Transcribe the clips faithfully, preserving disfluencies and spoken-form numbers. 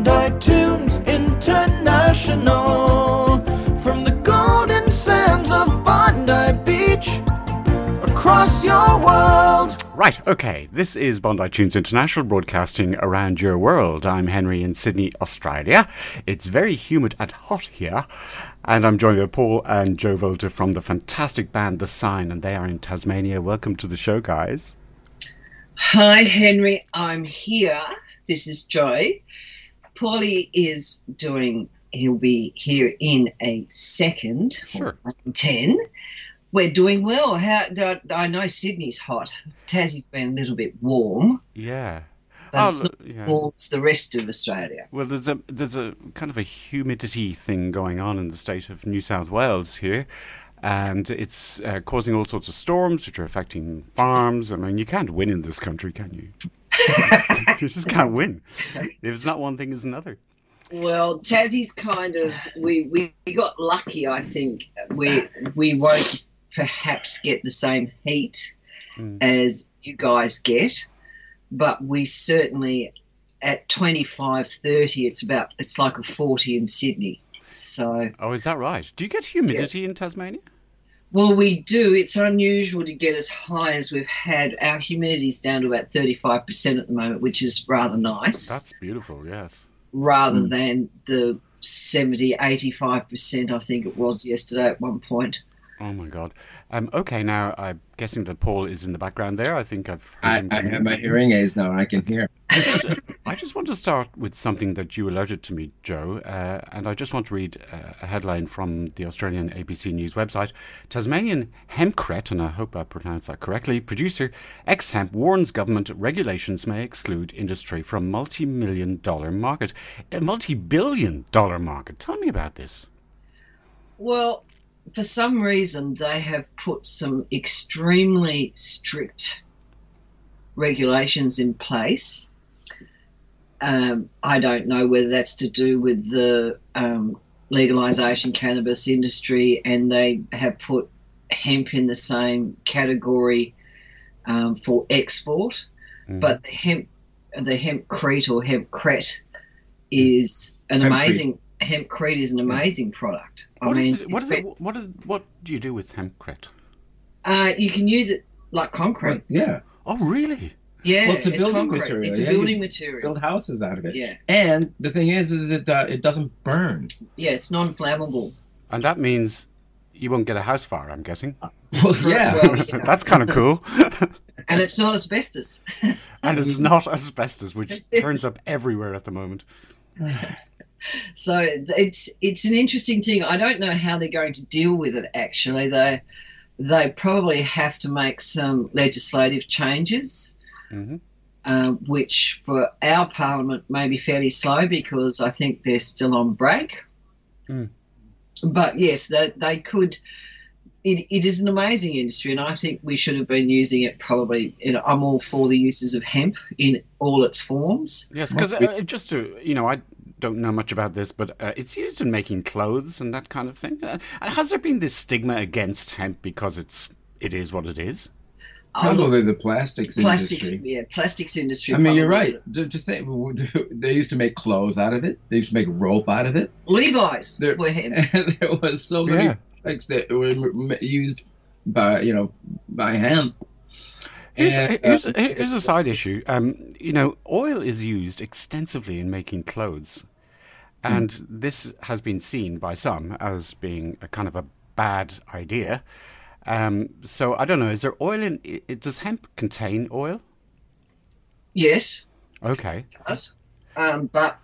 Bondi Tunes International. From the golden sands of Bondi Beach, across your world. Right, okay, this is Bondi Tunes International, broadcasting around your world. I'm Henry in Sydney, Australia. It's very humid and hot here, and I'm joined by Paul and Joe Volta from the fantastic band The Sign, and they are in Tasmania. Welcome to the show, guys. Hi, Henry. I'm here. This is Joe. Paulie is doing, he'll be here in a second. Sure. ten. We're doing well. How, I know Sydney's hot. Tassie's been a little bit warm. Yeah. But Oh, it's not as yeah. warm as the rest of Australia. Well, there's a there's a kind of a humidity thing going on in the state of New South Wales here, and it's uh, causing all sorts of storms which are affecting farms. I mean, you can't win in this country, can you? You just can't win. If it's not one thing, it's another. Well, Tassie's kind of, we, we, we got lucky, I think. We, we won't perhaps get the same heat Mm. as you guys get, but we certainly, at twenty-five, thirty, it's about, it's like a forty in Sydney. So, Oh, is that right? Do you get humidity in Tasmania? well, we do. It's unusual to get as high as we've had. Our humidity's down to about thirty-five percent at the moment, which is rather nice. That's beautiful, yes. rather mm. than the seventy, eighty-five percent I think it was yesterday at one point. Oh, my God. Um, okay, now, I'm guessing that Paul is in the background there. I think I've heard I, him. I have my hearing aids now. I can hear. I just, I just want to start with something that you alerted to me, Joe, uh, and I just want to read uh, a headline from the Australian A B C News website. Tasmanian Hempcret, and I hope I pronounced that correctly, producer X-Hemp warns government regulations may exclude industry from multi-million dollar market. A multi-billion dollar market. Tell me about this. Well, for some reason they have put some extremely strict regulations in place. Um, I don't know whether that's to do with the um, legalisation cannabis industry, and they have put hemp in the same category um, for export. Mm. But the hemp, the hempcrete or hempcret is an Hempcrete. amazing. Hempcrete is an amazing product. I What mean, is it, what is it? What is, what do you do with hempcret? Uh, you can use it like concrete. Yeah. Oh, really? Yeah, Well, it's a building concrete. material. It's a Yeah, building you material. Build houses out of it. Yeah. And the thing is, is it uh, it doesn't burn. Yeah, it's non-flammable. And that means you won't get a house fire, I'm guessing. Well, yeah. Well, yeah. That's kind of cool. And it's not asbestos. And it's not asbestos, which turns up everywhere at the moment. So it's it's an interesting thing. I don't know how they're going to deal with it, actually. They, they probably have to make some legislative changes, Mm-hmm. uh, which for our parliament may be fairly slow because I think they're still on break. Mm. But, yes, they, they could... It, it is an amazing industry, and I think we should have been using it probably. You know, I'm all for the uses of hemp in all its forms. Yes, because uh, just to, you know, I don't know much about this, but uh, it's used in making clothes and that kind of thing. Uh, has there been this stigma against hemp because it's it is what it is? Probably the plastics, plastics industry. Yeah, plastics industry. I mean, you're probably. right. To, to think, they used to make clothes out of it. They used to make rope out of it. Levi's There, were hemp. and there was so many Yeah. products that were m- used by, you know, by hemp. Here's, And, here's, uh, here's a side issue. Um, you know, oil is used extensively in making clothes. And mm. this has been seen by some as being a kind of a bad idea. Um, so, I don't know, is there oil in... It, does hemp contain oil? Yes, Okay. it does. Um, but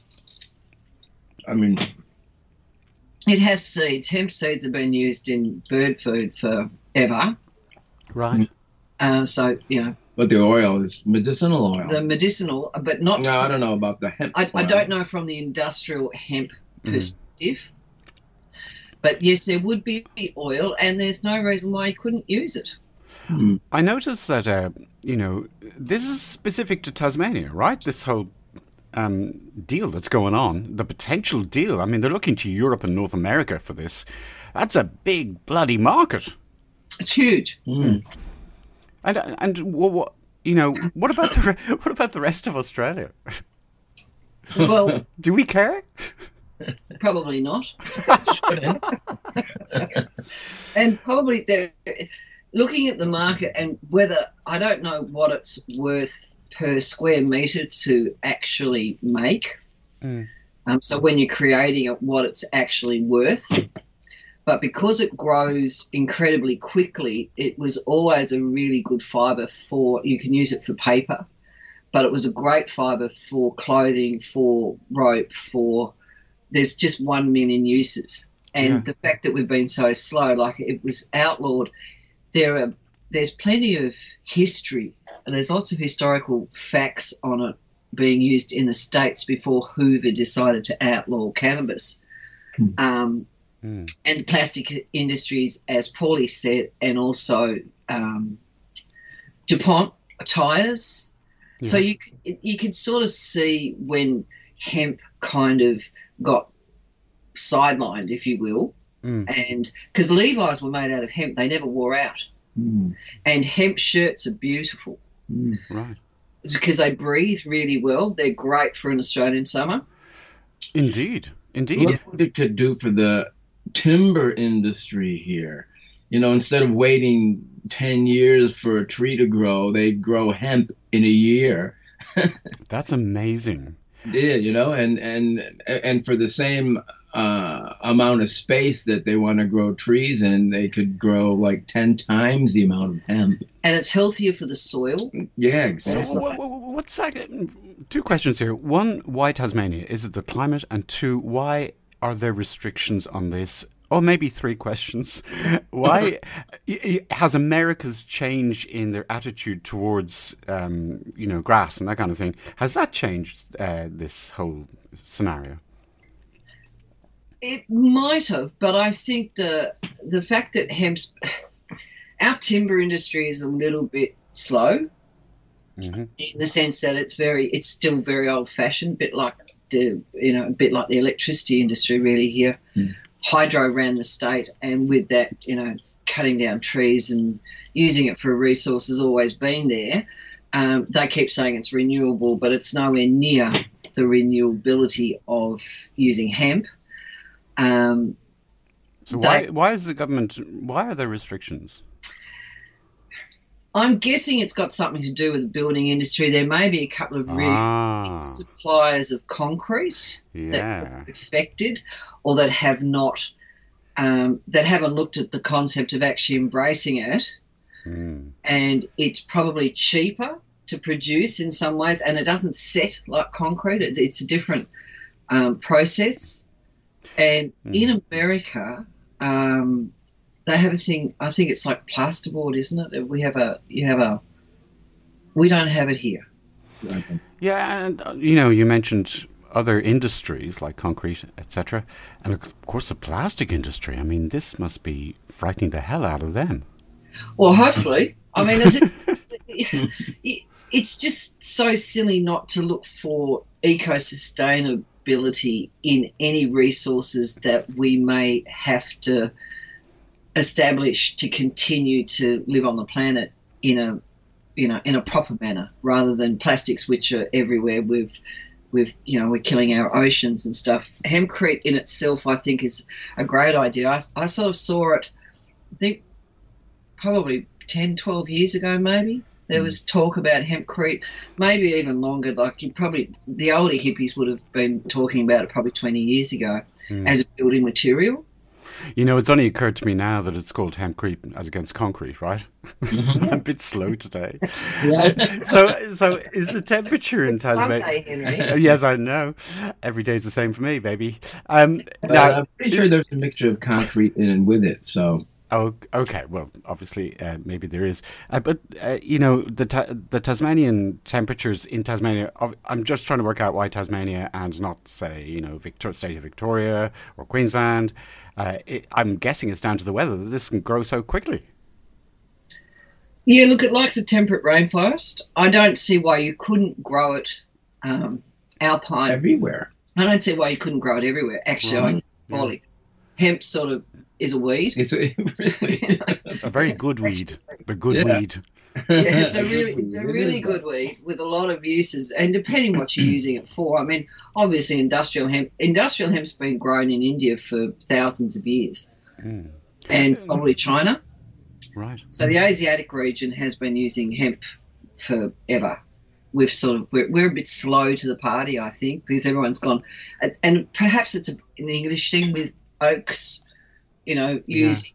I mean, it has seeds. Hemp seeds have been used in bird food forever. Right. Uh, so, you know, but the oil is medicinal oil. the medicinal, but not... no, I don't know about the hemp. I, I oil. don't know from the industrial hemp Mm. perspective. But yes, there would be oil, and there's no reason why you couldn't use it. Hmm. I noticed that, uh, you know, this is specific to Tasmania, right? This whole um, deal that's going on, the potential deal. I mean, they're looking to Europe and North America for this. That's a big bloody market. It's huge. Mm. And and what, what you know, what about the re- what about the rest of Australia? Well, Do we care? probably not. Shouldn't. And probably they're looking at the market and whether, I don't know what it's worth per square metre to actually make. Mm. Um, so when you're creating it, what it's actually worth. But because it grows incredibly quickly, it was always a really good fibre for, you can use it for paper, but it was a great fibre for clothing, for rope, for, there's just one million uses. And Yeah. the fact that we've been so slow, like it was outlawed, there are, there's plenty of history, and there's lots of historical facts on it being used in the States before Hoover decided to outlaw cannabis. Hmm. Um, Mm. and plastic industries, as Paulie said, and also um, DuPont tyres. So Yes. you you could sort of see when hemp kind of got sidelined, if you will, Mm. and because Levi's were made out of hemp, they never wore out, Mm, and hemp shirts are beautiful mm. Right. because they breathe really well. They're great for an Australian summer. Indeed. Indeed. Look what it could do for the timber industry here. You know, instead of waiting ten years for a tree to grow, they grow hemp in a year. That's amazing. Yeah, you know, and and and for the same uh, amount of space that they want to grow trees in, they could grow like ten times the amount of hemp. And it's healthier for the soil. Yeah, So, exactly. wha- wha- what's that? Two questions here. One, why Tasmania? Is it the climate? And two, why are there restrictions on this? Or maybe three questions. Why y- y- has America's change in their attitude towards, um, you know, grass and that kind of thing? Has that changed uh, this whole scenario? It might have, but I think the the fact that hemp's our timber industry is a little bit slow Hmm. in the sense that it's very it's still very old fashioned, bit like the you know a bit like the electricity industry really here. Mm. Hydro ran the state, and with that, you know, cutting down trees and using it for a resource has always been there. Um, they keep saying it's renewable, but it's nowhere near the renewability of using hemp. Um, So why They- why is the government? Why are there restrictions? I'm guessing it's got something to do with the building industry. There may be a couple of really Ah, big suppliers of concrete yeah. that are affected, or that have not, um, that haven't looked at the concept of actually embracing it. Mm. And it's probably cheaper to produce in some ways, and it doesn't set like concrete. It, it's a different um, process. And Mm. in America, um, they have a thing. I think it's like plasterboard, isn't it? We have a. You have a. We don't have it here. Yeah, and uh, you know, you mentioned other industries like concrete, et cetera, and of course the plastic industry. I mean, this must be frightening the hell out of them. Well, hopefully. I mean, it, it's just so silly not to look for eco-sustainability in any resources that we may have to establish to continue to live on the planet in a, you know, in a proper manner, rather than plastics which are everywhere. We've, we've, you know, we're killing our oceans and stuff. Hempcrete in itself, I think, is a great idea. I, I sort of saw it, I think, probably ten, twelve years ago, maybe. There was talk about hempcrete, maybe even longer. Like you probably, the older hippies would have been talking about it probably twenty years ago Mm. as a building material. You know, it's only occurred to me now that it's called hempcrete as against concrete, right? A bit slow today. Yeah. So, so is the temperature in It's Sunday, Tasmania? Henry. Yes, I know. Every day's the same for me, baby. Um, But now, I'm pretty is- sure there's a mixture of concrete in with it. So Oh, okay. Well, obviously, uh, maybe there is, uh, but uh, you know, the ta- the Tasmanian temperatures in Tasmania. of- I'm just trying to work out why Tasmania and not, say, you know, Victor- state of Victoria or Queensland. Uh, it, I'm guessing it's down to the weather that this can grow so quickly. Yeah, look, it likes a temperate rainforest. I don't see why you couldn't grow it um, alpine. everywhere. I don't see why you couldn't grow it everywhere. Actually, Right. I, Ollie, hemp sort of is a weed. It's a, really. A very good weed. The good Yeah. weed. Yeah, it's a really, it's a really good weed with a lot of uses, and depending what you're using it for. I mean, obviously, industrial hemp, industrial hemp's been grown in India for thousands of years, Mm. and probably China. Right. So the Asiatic region has been using hemp forever. We've sort of we're, we're a bit slow to the party, I think, because everyone's gone, and, and perhaps it's a, an English thing with oaks, you know, using.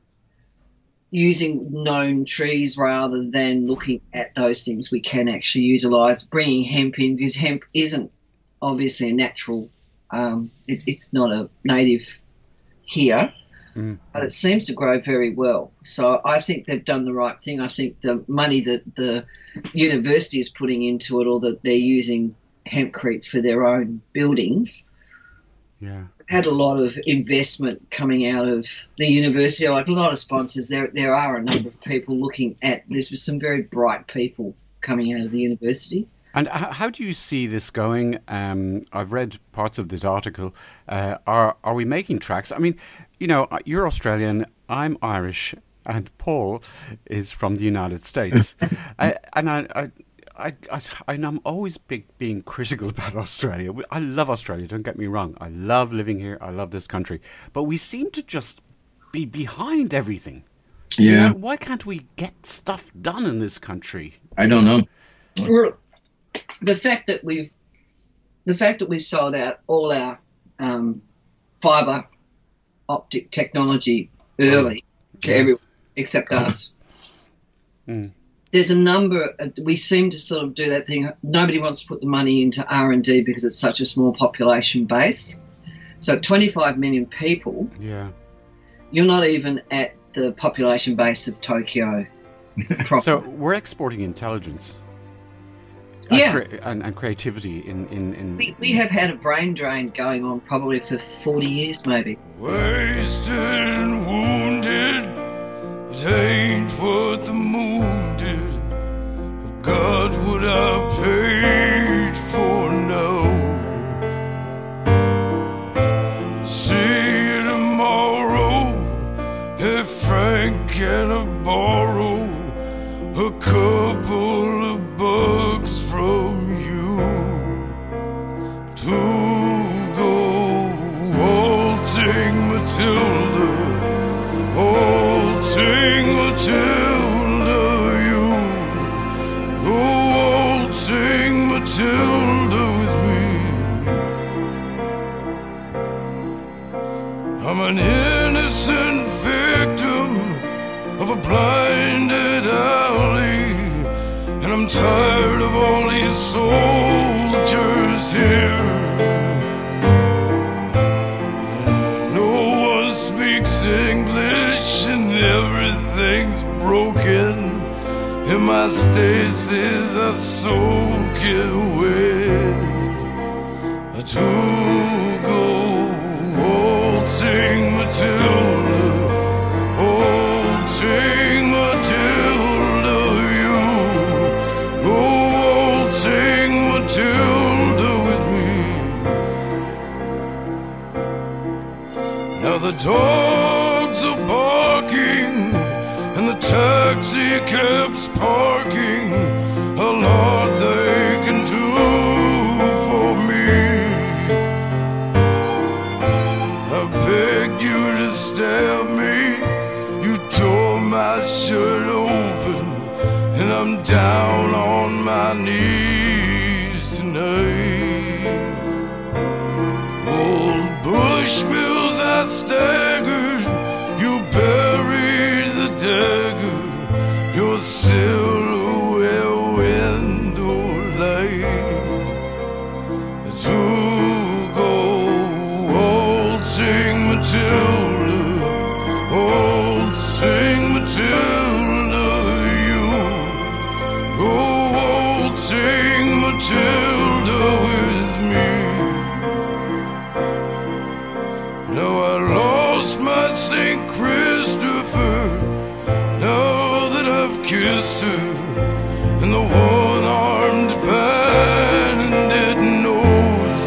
using known trees rather than looking at those things we can actually utilise, bringing hemp in, because hemp isn't obviously a natural, um, it, it's not a native here, Mm. but it seems to grow very well. So I think they've done the right thing. I think the money that the university is putting into it, or that they're using hempcrete for their own buildings, Yeah. had a lot of investment coming out of the university, like a lot of sponsors. There there are a number of people looking at this, with some very bright people coming out of the university. And h- how do you see this going? Um, I've read parts of this article. Uh, are are we making tracks? I mean, you know, you're Australian, I'm Irish, and Paul is from the United States. I, and I, I, I, I, and I'm always big, being critical about Australia. I love Australia, don't get me wrong. I love living here. I love this country. But we seem to just be behind everything. Yeah. You know, why can't we get stuff done in this country? I don't know. Well, the fact that we've the fact that we sold out all our um, fibre optic technology early to Yes. everyone except us. Mm. There's a number. Of, we seem to sort of do that thing. Nobody wants to put the money into R and D because it's such a small population base. So twenty-five million people, Yeah. you're not even at the population base of Tokyo. proper. So we're exporting intelligence. Yeah. And, cre- and, and creativity in... in, in we, we have had a brain drain going on probably for forty years, maybe. Wasted and wounded, it ain't what the moon did. God, would I paid for now? See you tomorrow, if Frank can I borrow a couple of bucks from you to go waltzing Matilda, waltzing Matilda, you go waltzing Matilda with me. I'm an innocent victim of a blinded alley, and I'm tired of all these soldiers here. No one speaks English and everything's broken, and my stasis are soaking wet. To go waltzing Matilda, waltzing Matilda, you go waltzing Matilda with me. Now the dogs are barking and the taxi cab's parking. A lot they can do for me. I begged you to stab me, you tore my shirt open, and I'm down on my knees tonight. Old Bushmills, I staggered, you buried the dagger, your silhouette window light. To go waltzing Matilda, waltzing Matilda, you go waltzing Matilda with me. Now I lost my Saint Christopher, now that I've kissed her, and the one-armed bandit knows,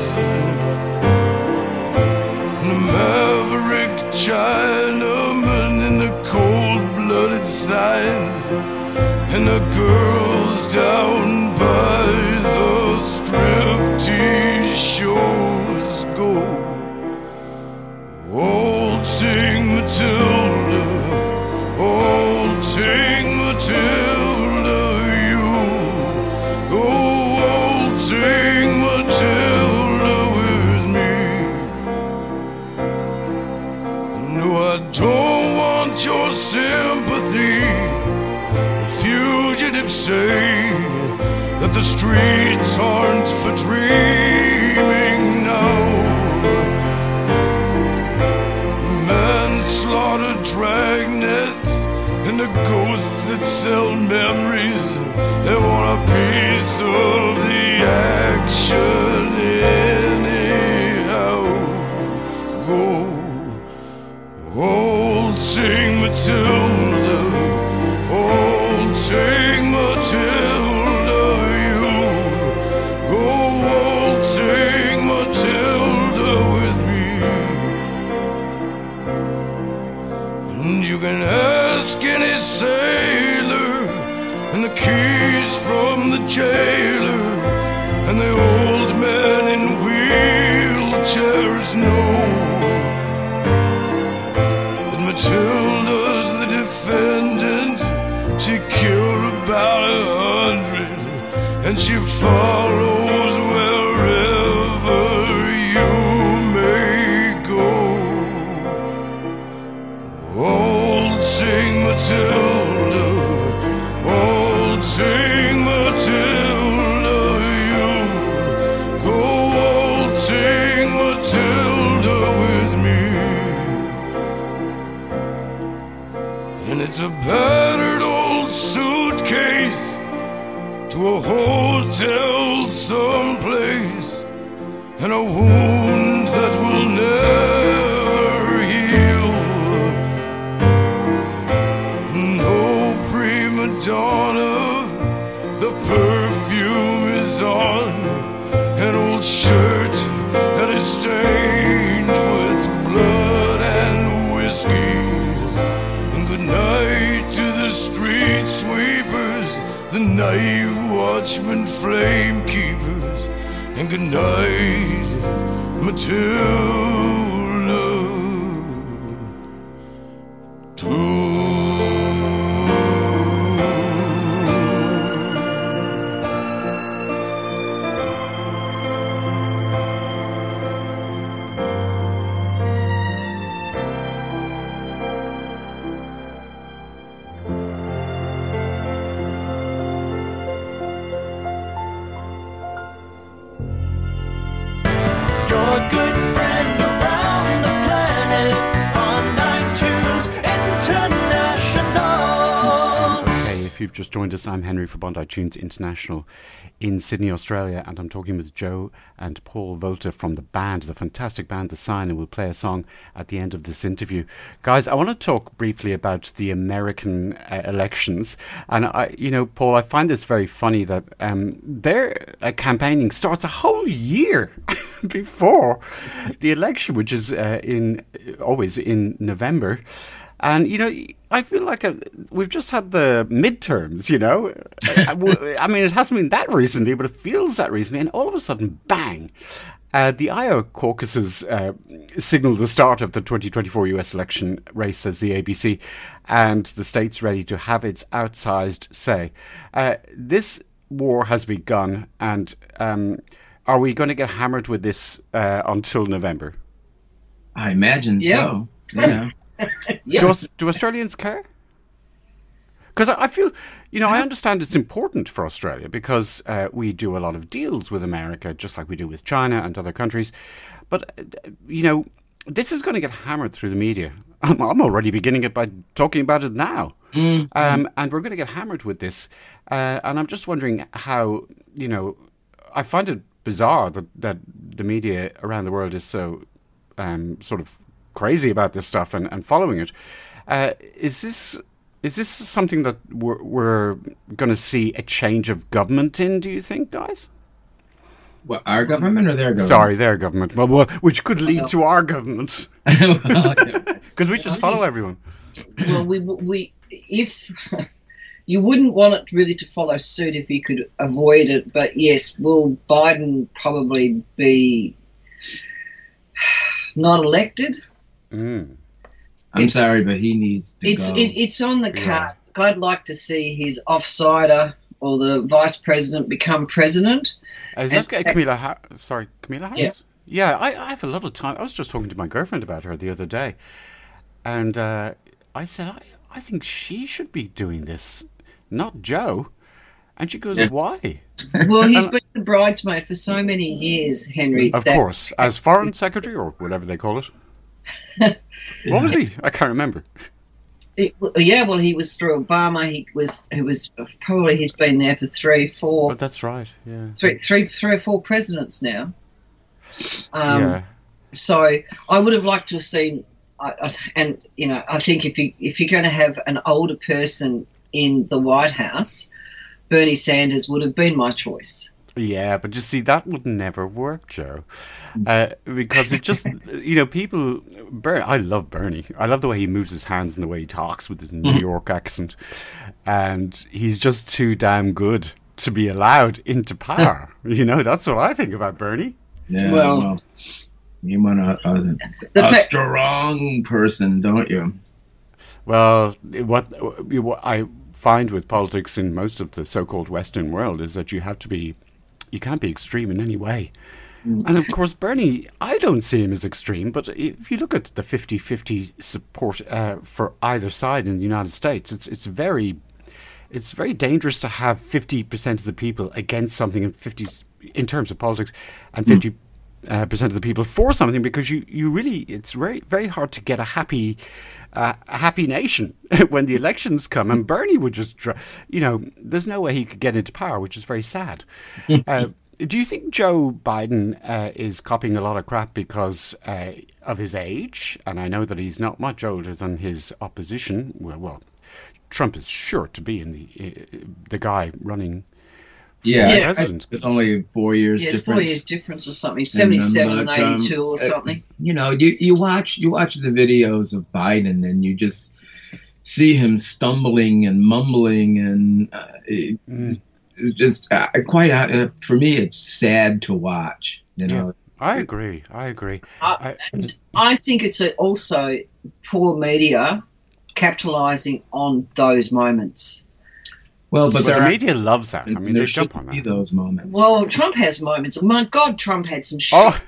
and the maverick Chinaman in the cold-blooded signs, and the girl streets aren't for dreaming now. Manslaughter, dragnets, and the ghosts that sell memories. They want a piece of the action anyhow. Go, old Saint Matilda, old Saint Matilda, you. Go, old Saint Matilda, with me. And you can ask any sailor, and the keys from the jailer, and the old men in wheelchairs know that Matilda's the defendant. She killed about a hundred, and she follows wherever you may go. Old Saint Matilda, old Saint Matilda, you. Go, old Saint Matilda, with me. And it's a battered old suitcase to a hotel someplace, and a wound that will never heal. No prima donna, the perfume is on an old shirt that is stained with blood and whiskey. And good night to the street sweepers, the night watchmen, flame keepers. And good night, Matilda, too. Your good friend around the planet on iTunes International. Hey, if you've just joined us, I'm Henry for Bondi Tunes International in Sydney, Australia, and I'm talking with Joe and Paul Volta from the band, the fantastic band The Sign, and we'll play a song at the end of this interview. Guys, I want to talk briefly about the American uh, elections, and I, you know, Paul, I find this very funny that um, their uh, campaigning starts a whole year before the election, which is uh, in always in November. And, you know, I feel like a, we've just had the midterms, you know. I, I mean, it hasn't been that recently, but it feels that recently. And all of a sudden, bang, uh, the Iowa caucuses uh, signaled the start of the twenty twenty-four U S election race, says the A B C. And the state's ready to have its outsized say. Uh, this war has begun, and um, are we going to get hammered with this uh, until November? I imagine Yeah. so. Yeah. Yeah. Do, Aus- do Australians care? Because I I feel, you know, I understand it's important for Australia because uh, we do a lot of deals with America, just like we do with China and other countries. But, uh, you know, this is going to get hammered through the media. I'm, I'm already beginning it by talking about it now. Mm. Um, and we're going to get hammered with this. Uh, and I'm just wondering how, you know, I find it bizarre that, that the media around the world is so um, sort of crazy about this stuff and, and following it. Uh, is this is this something that we're, we're going to see a change of government in, do you think, guys? What, our government or their government? Sorry, their government. Well, well, which could lead to our government. Well, yeah. Because we just follow everyone. Well, we we if you wouldn't want it really to follow suit if you could avoid it, but yes, will Biden probably be not elected? Mm. I'm It's- sorry, but he needs to It's go. it, it's on the Yeah. cards. I'd like to see his offsider or the vice president become president. Uh, Is And- that Camila Har- Sorry, Camila Harris? Yeah, I, I have a lot of time. I was just talking to my girlfriend about her the other day. And uh, I said, I, I think she should be doing this, not Joe. And she goes, Yeah. why? Well, he's been the bridesmaid for so many years, Henry. Of that- course, as foreign secretary or whatever they call it. What was he? I can't remember. It, yeah, well, he was through Obama. He was, he was probably he's been there for three, four, Oh, that's right. Yeah. three, three, three or four presidents now. Um, yeah. So I would have liked to have seen, I, I, and you know, I think if you if you're going to have an older person in the White House, Bernie Sanders would have been my choice. Yeah, but you see, that would never work, Joe, uh, because it just, you know, people. Ber- I love Bernie. I love the way he moves his hands and the way he talks with his New York accent, and he's just too damn good to be allowed into power. You know, that's what I think about Bernie. Yeah, Well- well, you want a, a, The a fa- strong person, don't you? Well, what, what I find with politics in most of the so-called Western world is that you have to be, you can't be extreme in any way. And of course, Bernie, I don't see him as extreme, but if you look at the fifty-fifty support uh, for either side in the United States, it's it's very, it's very dangerous to have fifty percent of the people against something and fifty in terms of politics, and fifty uh, percent of the people for something, because you, you really, it's very very hard to get a happy. Uh, a happy nation when the elections come, and Bernie would just, try, you know, there's no way he could get into power, which is very sad. uh, do you think Joe Biden uh, is copying a lot of crap because uh, of his age? And I know that he's not much older than his opposition. Well, well Trump is sure to be in the uh, the guy running for Yeah, president. It's only four years Yeah, it's difference. four years difference or something, seventy-seven and but, um, eighty-two or uh, something. You know, you, you watch you watch the videos of Biden, and you just see him stumbling and mumbling, and uh, it, Mm. it's just uh, quite uh, for me. It's sad to watch. You know, I agree. I agree. I, I- and I think it's a, also poor media capitalising on those moments. well, but But there the are media loves that. I mean, there they jump shouldn't on be that. those moments. Well, Trump has moments. My God, Trump had some shit. Oh,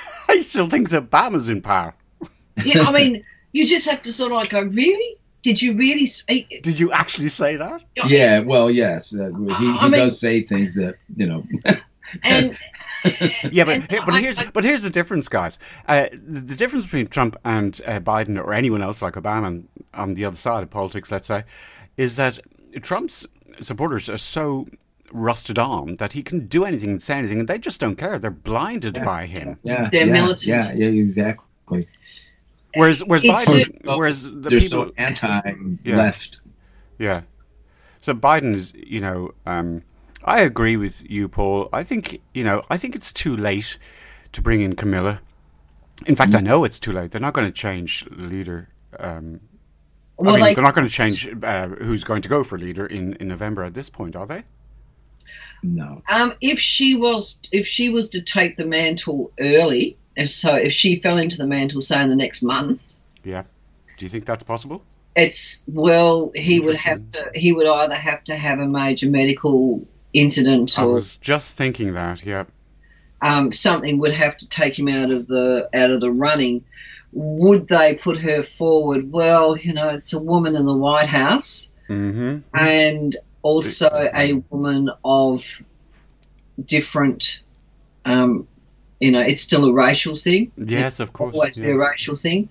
I still think Obama's in power. Yeah, I mean, you just have to sort of like go, really? Did you really speak? Did you actually say that? yeah, well, yes, uh, he, he I mean- does say things that you know. And Yeah, but and here- but I- here's I- but here's the difference, guys. Uh, the, the difference between Trump and uh, Biden or anyone else like Obama on the other side of politics, let's say, is that Trump's supporters are so rusted on that he can do anything and say anything, and they just don't care. They're blinded by him. Yeah, They're yeah, militant. Yeah, yeah, exactly. Whereas, whereas It's Biden, so- whereas the They're people, so anti-left. yeah. So Biden is, you know, um, I agree with you, Paul. I think, you know, I think it's too late to bring in Camilla. In fact, I know it's too late. They're not going to change leader. Um, well, I mean, they, they're not going to change uh, who's going to go for leader in, in November at this point, are they? No. um, if she was, if she was to take the mantle early, if so if she fell into the mantle, say in the next month, Yeah. Do you think that's possible? it's well, he would have Interesting. to. He would either have to have a major medical incident I or was just thinking that, yeah. um, something would have to take him out of the out of the running. Would they put her forward? Well, you know, it's a woman in the White House Mm-hmm. and also a woman of different. Um, you know, it's still a racial thing. Yes, of course. Always be a Yeah. racial thing.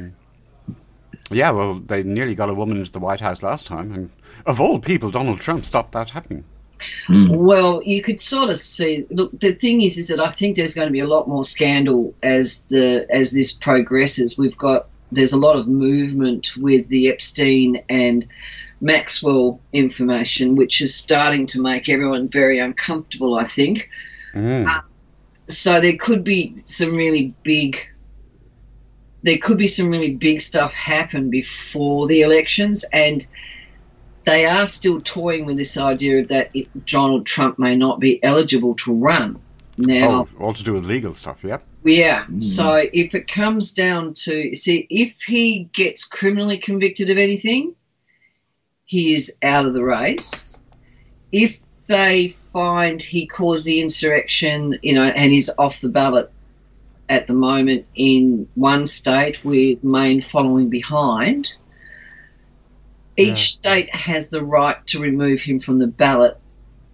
yeah, well, they nearly got a woman into the White House last time, and of all people, Donald Trump stopped that happening. Well, you could sort of see. Look, the thing is, is that I think there's going to be a lot more scandal as the as this progresses. We've got there's a lot of movement with the Epstein and Maxwell information, which is starting to make everyone very uncomfortable, I think. Mm. So there could be some really big. There could be some really big stuff happen before the elections, and they are still toying with this idea that it, Donald Trump may not be eligible to run. Now, Oh, all to do with legal stuff, yeah. yeah, so if it comes down to, see, if he gets criminally convicted of anything, he is out of the race. If they find he caused the insurrection, you know, and is off the ballot at the moment in one state with Maine following behind, each Yeah. state has the right to remove him from the ballot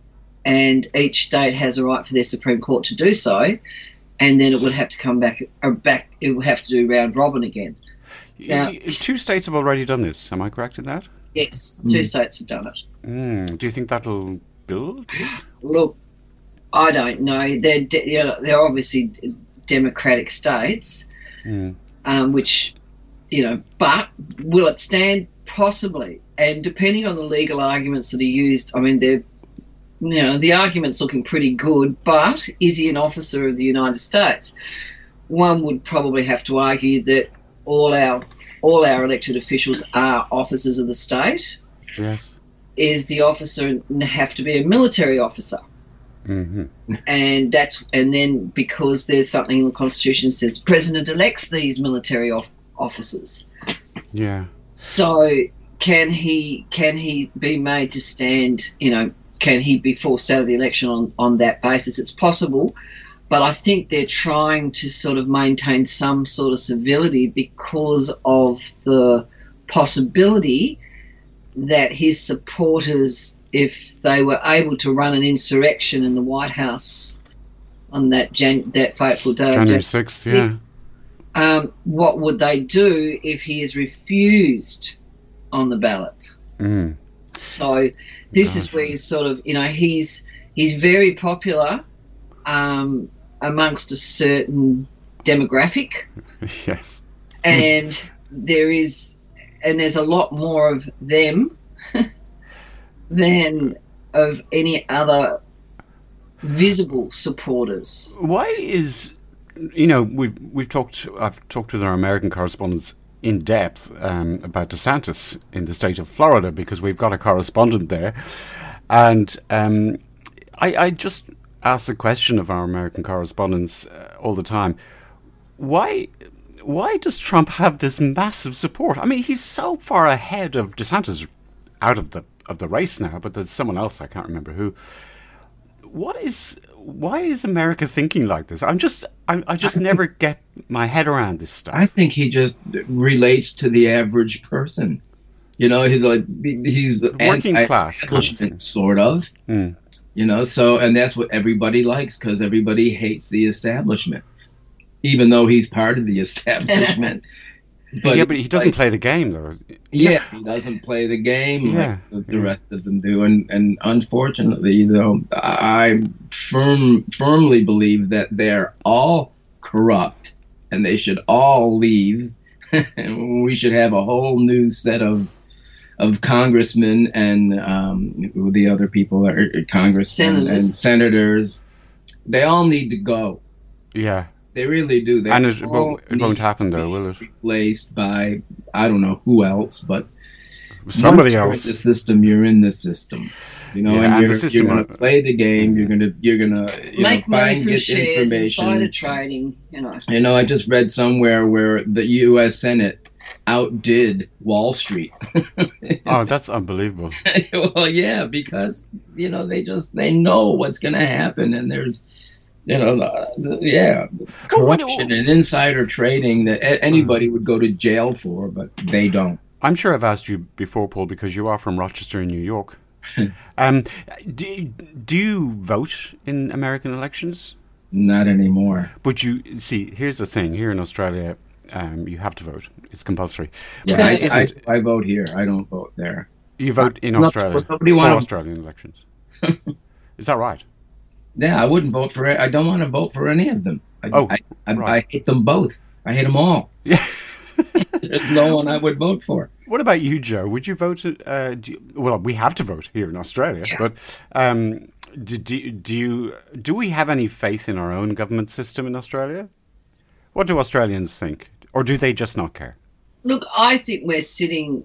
and each state has a right for their Supreme Court to do so, and then it would have to come back, or back it would have to do round robin again. Now, Two states have already done this. Am I correct in that? yes, two states have done it. Mm. Do you think that'll build? Look, I don't know. They're de- you know, they're obviously democratic states, Mm. um, which you know, but will it stand? Possibly. And depending on the legal arguments that are used, I mean, they're you know the argument's looking pretty good. But is he an officer of the United States? One would probably have to argue that all our all our elected officials are officers of the state. Yes. Is the officer have to be a military officer? Mm-hmm. And that's and then because there's something in the Constitution that says President elects these military of, officers. Yeah. So can he can he be made to stand? You know, can he be forced out of the election on, on that basis? It's possible, but I think they're trying to sort of maintain some sort of civility because of the possibility that his supporters, if they were able to run an insurrection in the White House on that Jan- that fateful day, January sixth, yeah. um, what would they do if he is refused on the ballot? Mm. So this Gosh. is where you sort of, you know, he's he's very popular um, amongst a certain demographic, Yes. and there is, and there's a lot more of them than of any other visible supporters. Why is, you know, we've we've talked. I've talked with our American correspondents in depth um, about DeSantis in the state of Florida because we've got a correspondent there, and um, I, I just ask the question of our American correspondents uh, all the time: Why? Why does Trump have this massive support? I mean, he's so far ahead of DeSantis, out of the of the race now. But there's someone else, I can't remember who. What is? Why is America thinking like this? I'm just, I, I just never get my head around this stuff. I think he just relates to the average person. You know, he's like he's Working class kind of anti-establishment, thing. sort of. Mm. You know, so and that's what everybody likes because everybody hates the establishment, even though he's part of the establishment. yeah, but he doesn't like, play the game, though. Yeah, he doesn't play the game Yeah, like the, the yeah. rest of them do, and and unfortunately, though, I firm firmly believe that they're all corrupt, and they should all leave, and we should have a whole new set of of congressmen and um, who the other people are Congress and, and Senators. senators. They all need to go. Yeah. They really do. They And it all won't- it won't need happen, to though, be will it? Replaced by I don't know who else, but Somebody once else. you're in the system, you're in the system. You know, Yeah, and and you're, the system you're going to are- play the game. You're going to you're going to you Make know, money find from get shares, insider information. trading, you know. You know, I just read somewhere where the U S Senate outdid Wall Street. Oh, that's unbelievable. Well, yeah, because you know they just they know what's going to happen, and there's you know the, the, yeah Well, what- corruption and insider trading that a- anybody would go to jail for, but they don't. I'm sure I've asked you before, Paul, because you are from Rochester in New York. um, do, do you vote in American elections? Not anymore. But you see, here's the thing: here in Australia, um, you have to vote; it's compulsory. Yeah, But I, it I, isn't. I vote here. I don't vote there. You vote in No, Australia nobody for wanna- Australian elections. Is that right? Yeah, I wouldn't vote for it. I don't want to vote for any of them. I, Oh, I, I, right. I hate them both. I hate them all. Yeah. There's no one I would vote for. What about you, Joe? Would you vote? Uh, do you, well, we have to vote here in Australia, Yeah. but um, do, do, do you do we have any faith in our own government system in Australia? What do Australians think, or do they just not care? Look, I think we're sitting.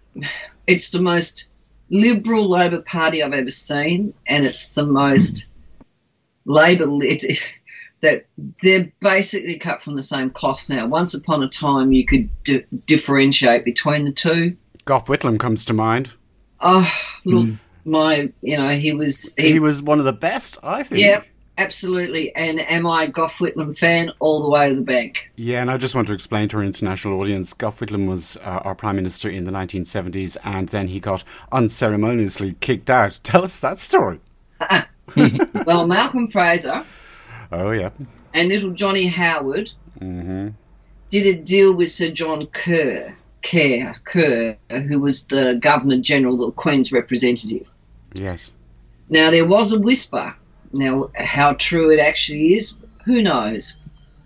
It's the most liberal Labor Party I've ever seen, and it's the most Labor lit. That they're basically cut from the same cloth now. Once upon a time, you could di- differentiate between the two. Gough Whitlam comes to mind. Oh, look, my, you know, he was. He, He was one of the best, I think. yeah, absolutely. And am I a Gough Whitlam fan all the way to the bank? Yeah, and I just want to explain to our international audience, Gough Whitlam was uh, our Prime Minister in the nineteen seventies, and then he got unceremoniously kicked out. Tell us that story. Well, Malcolm Fraser Oh, yeah. and little Johnny Howard Mm-hmm. did a deal with Sir John Kerr, Kerr, Kerr, who was the Governor General, the Queen's representative. Yes. Now, there was a whisper, now how true it actually is, who knows,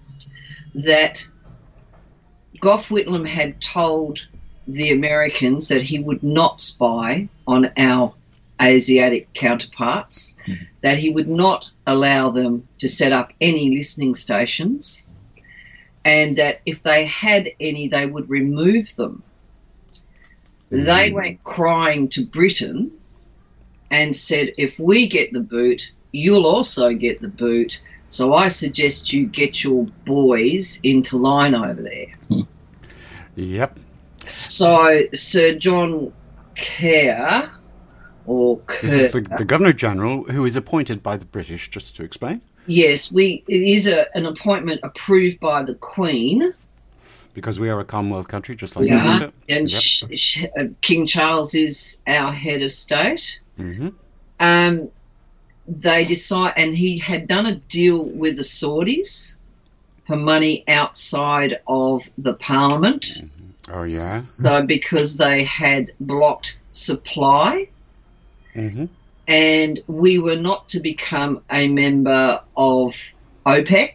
that Gough Whitlam had told the Americans that he would not spy on our Asiatic counterparts, Mm-hmm. that he would not allow them to set up any listening stations, and that if they had any, they would remove them. Mm-hmm. They went crying to Britain and said, if we get the boot, you'll also get the boot. So I suggest you get your boys into line over there. Yep. So Sir John Kerr, or Kerr, This is the, the Governor General who is appointed by the British, just to explain. yes, we it is a, an appointment approved by the Queen. Because we are a Commonwealth country, just like Yeah, England. and Yep. sh- sh- uh, King Charles is our head of state. Mm-hmm. Um, they decide, and he had done a deal with the Saudis for money outside of the Parliament. Oh, yeah. So because they had blocked supply, Mm-hmm. and we were not to become a member of OPEC,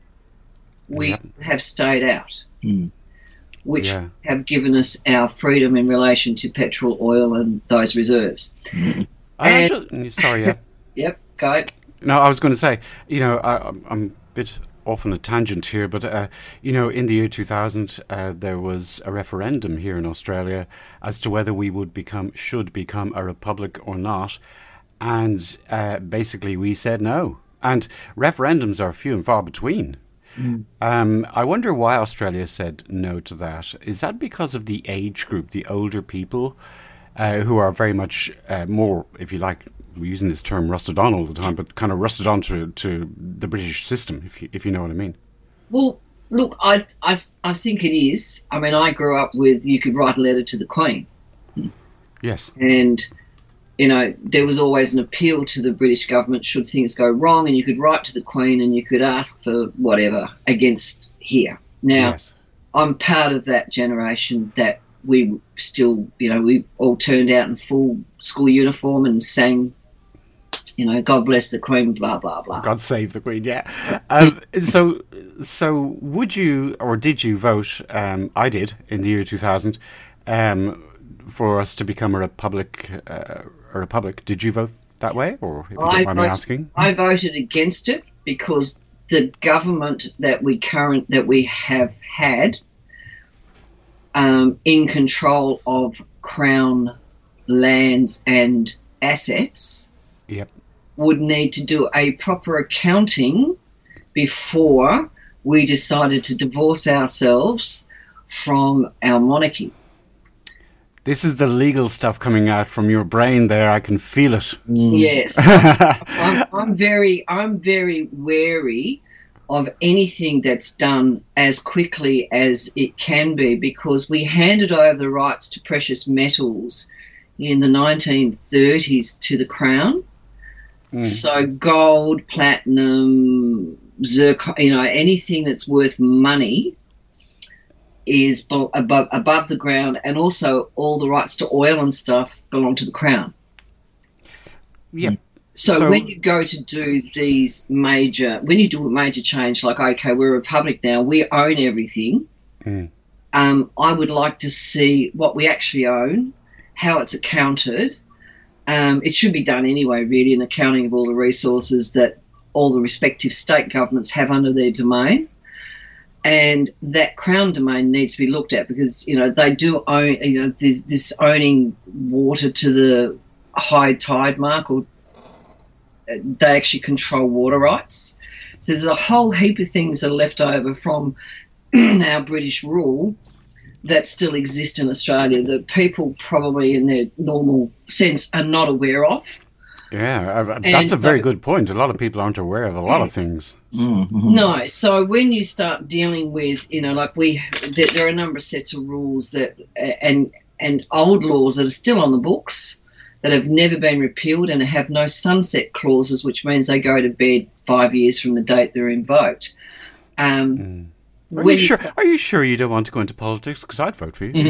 we Yep. have stayed out, Mm. which Yeah. have given us our freedom in relation to petrol, oil, and those reserves. I And- ju- sorry, yeah. Yep, go. No, I was going to say, you know, I, I'm I'm a bit off on a tangent here, but, uh, you know, in the year two thousand, uh, there was a referendum here in Australia as to whether we would become, should become a republic or not. And uh, basically we said no. And referendums are few and far between. Um, I wonder why Australia said no to that. Is that because of the age group, the older people, uh, who are very much uh, more, if you like, we're using this term rusted on all the time, but kind of rusted on to, to the British system, if you, if you know what I mean? Well, look, I, I, I think it is. I mean, I grew up with you could write a letter to the Queen, Yes. and you know there was always an appeal to the British government should things go wrong, and you could write to the Queen and you could ask for whatever against here. Now, Yes. I'm part of that generation that we still, you know, we all turned out in full school uniform and sang, you know, God bless the Queen, blah, blah, blah. God save the Queen, yeah. Um, so, so would you, or did you vote, um, I did, in the year two thousand, um, for us to become a republic, uh, a republic. Did you vote that way, or if you don't I mind me vote- asking? I voted against it because the government that we current that we have had um, in control of Crown lands and assets Yep. would need to do a proper accounting before we decided to divorce ourselves from our monarchy. This is the legal stuff coming out from your brain there. I can feel it. Yes. I'm, I'm very, I'm very wary of anything that's done as quickly as it can be, because we handed over the rights to precious metals in the nineteen thirties to the Crown. Mm. So gold, platinum, zircon, you know, anything that's worth money is bel- above above the ground, and also all the rights to oil and stuff belong to the Crown. Yep. So, So- when you go to do these major, when you do a major change, like, okay, we're a republic now, we own everything, Mm. um, I would like to see what we actually own, how it's accounted. Um, it should be done anyway, really, an accounting of all the resources that all the respective state governments have under their domain. And that Crown domain needs to be looked at, because, you know, they do own, you know, this, this owning water to the high tide mark, or they actually control water rights. So there's a whole heap of things that are left over from our British rule that still exist in Australia that people probably in their normal sense are not aware of. Yeah, uh, And that's a very so- good point. A lot of people aren't aware of a lot of things. Mm-hmm. No, so when you start dealing with, you know, like we, there, there are a number of sets of rules that, and and old laws that are still on the books that have never been repealed and have no sunset clauses, which means they go to bed five years from the date they're invoked. Um, Mm. Are when you sure? Are you sure you don't want to go into politics? Because I'd vote for you.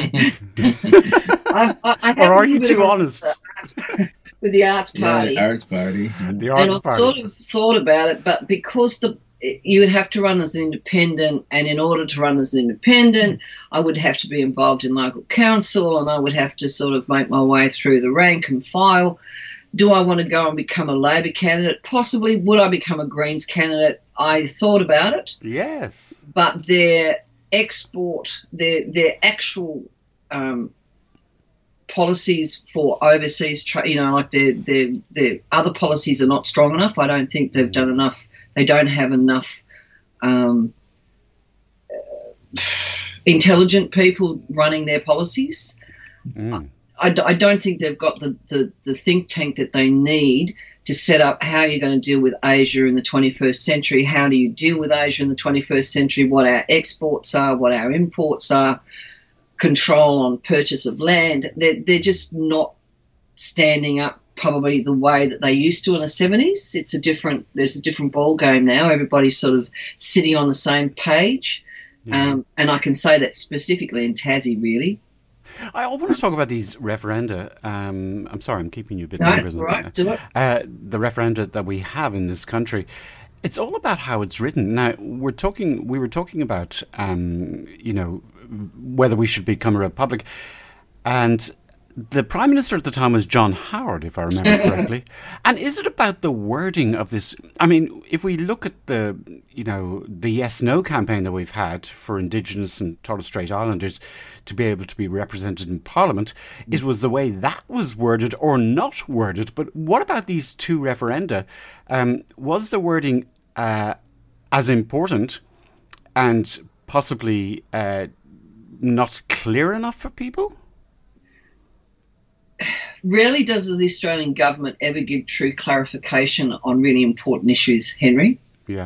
I, I, I have Or a are you little bit too of a- honest? with the arts party. Yeah, arts party. The and arts I've party. sort of thought about it, but because the you would have to run as an independent, and in order to run as an independent, I would have to be involved in local council, and I would have to sort of make my way through the rank and file. Do I want to go and become a Labor candidate? Possibly. Would I become a Greens candidate? I thought about it, Yes. but their export, their their actual um, policies for overseas, tra- you know, like their their their other policies are not strong enough. I don't think they've done enough. They don't have enough um, uh, intelligent people running their policies. Mm. I, d- I don't think they've got the, the, the think tank that they need to set up how you're going to deal with Asia in the twenty-first century. How do you deal with Asia in the twenty-first century? What our exports are, what our imports are, control on purchase of land. They're, they're just not standing up probably the way that they used to in the seventies. It's a different, there's a different ball game now. Everybody's sort of sitting on the same page. Yeah. Um, and I can say that specifically in Tassie, really. I want to talk about these referenda. Um, I'm sorry, I'm keeping you a bit No, longer. all right, do it. Uh, the referenda that we have in this country. It's all about how it's written. Now we're talking. We were talking about, um, you know, whether we should become a republic, and the Prime Minister at the time was John Howard, if I remember correctly. And is it about the wording of this? I mean, if we look at the, you know, the yes-no campaign that we've had for Indigenous and Torres Strait Islanders to be able to be represented in Parliament, it was the way that was worded or not worded. But what about these two referenda? Um, was the wording uh, as important and possibly uh, not clear enough for people? Rarely does the Australian government ever give true clarification on really important issues, Henry. Yeah.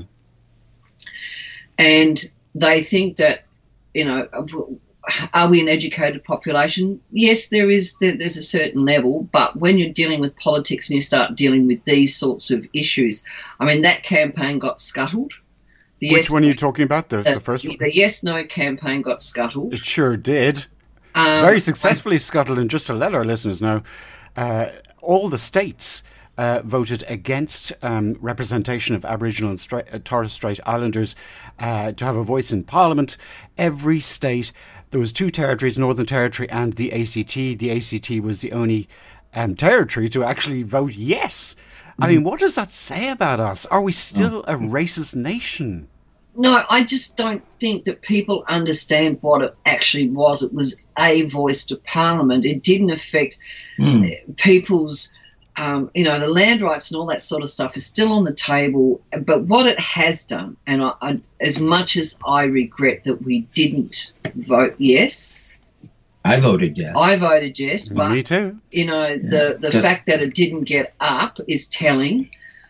And they think that, you know, are we an educated population? Yes, there is. There, there's a certain level, but when you're dealing with politics and you start dealing with these sorts of issues, I mean, that campaign got scuttled. The Which yes, one are you talking about? The, uh, the first one? The yes-no campaign got scuttled. It sure did. Um, Very successfully scuttled, and just to let our listeners know, uh, all the states uh, voted against um, representation of Aboriginal and Stra- uh, Torres Strait Islanders uh, to have a voice in Parliament. Every state, there was two territories, Northern Territory and the A C T. The A C T was the only um, territory to actually vote yes. I mean, what does that say about us? Are we still a racist nation? No, I just don't think that people understand what it actually was. It was a voice to Parliament. It didn't affect Hmm. people's, um, you know, the land rights and all that sort of stuff is still on the table. But what it has done, and I, I, as much as I regret that we didn't vote yes, I voted yes. I voted yes, but Me too. you know, the, the Yeah. fact that it didn't get up is telling.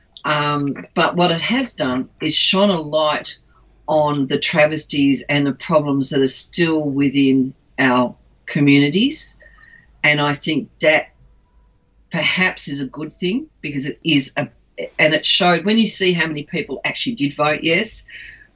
Um, but what it has done is shone a light on the travesties and the problems that are still within our communities. And I think that perhaps is a good thing, because it is a, and it showed when you see how many people actually did vote yes,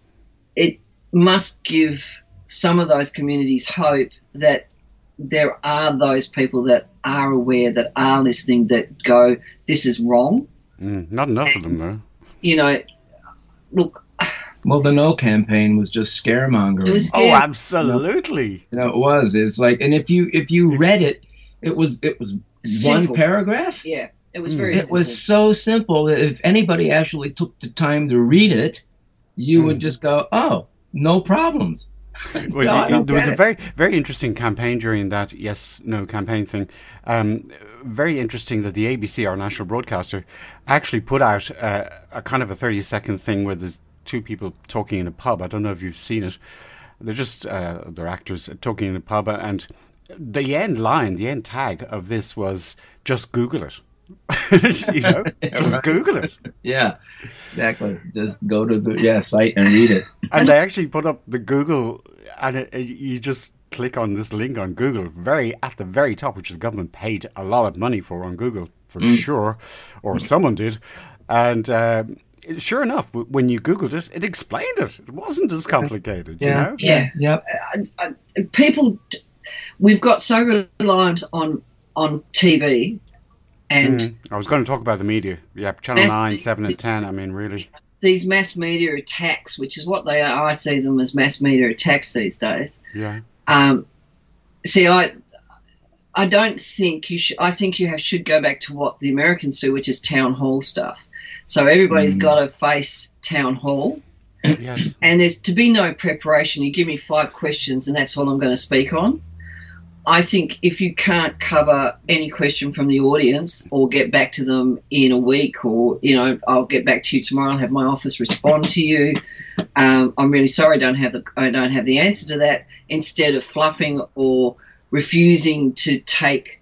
it must give some of those communities hope that there are those people that are aware, that are listening, that go, this is wrong. Mm, not enough of them, though. You know, look, Well, the no campaign was just scaremongering. it was Oh, scary. absolutely. You know, it was. It's like, and if you if you read it, it was it was Simple. one paragraph. Yeah, it was Mm. very It simple. was so simple that if anybody actually took the time to read it, you would Mm. just go, "Oh, no problems." Well, No, I y- don't there was get a it. very, very interesting campaign during that yes/no campaign thing. Um, very interesting that the A B C, our national broadcaster, actually put out uh, a kind of a thirty-second thing where there's two people talking in a pub. I don't know if you've seen it. They're just uh, they're actors talking in a pub, and the end line, the end tag of this was "just Google it." you know, just right. Google it. Yeah, exactly. Just go to the yeah site and read it. And they actually put up the Google, and it, it, you just click on this link on Google, very at the very top, which the government paid a lot of money for on Google, for Mm. sure, or someone did. And uh, sure enough, w- when you Googled it, it explained it. It wasn't as complicated, you Yeah. know? Yeah. Yep. I, I, people, we've got so reliant on on T V, and Mm. I was going to talk about the media. Yeah, Channel Mass nine, media seven, and is- ten. I mean, really. these mass media attacks, which is what they are. I see them as mass media attacks these days. Yeah. Um, see, I I don't think you should. I think you have, should go back to what the Americans do, which is town hall stuff. So everybody's Mm. got to face town hall, Yes. and there's to be no preparation. You give me five questions, and that's all I'm going to speak on. I think if you can't cover any question from the audience or get back to them in a week, or, you know, I'll get back to you tomorrow, I'll have my office respond to you. Um, I'm really sorry, I don't have the I don't have the answer to that. Instead of fluffing or refusing to take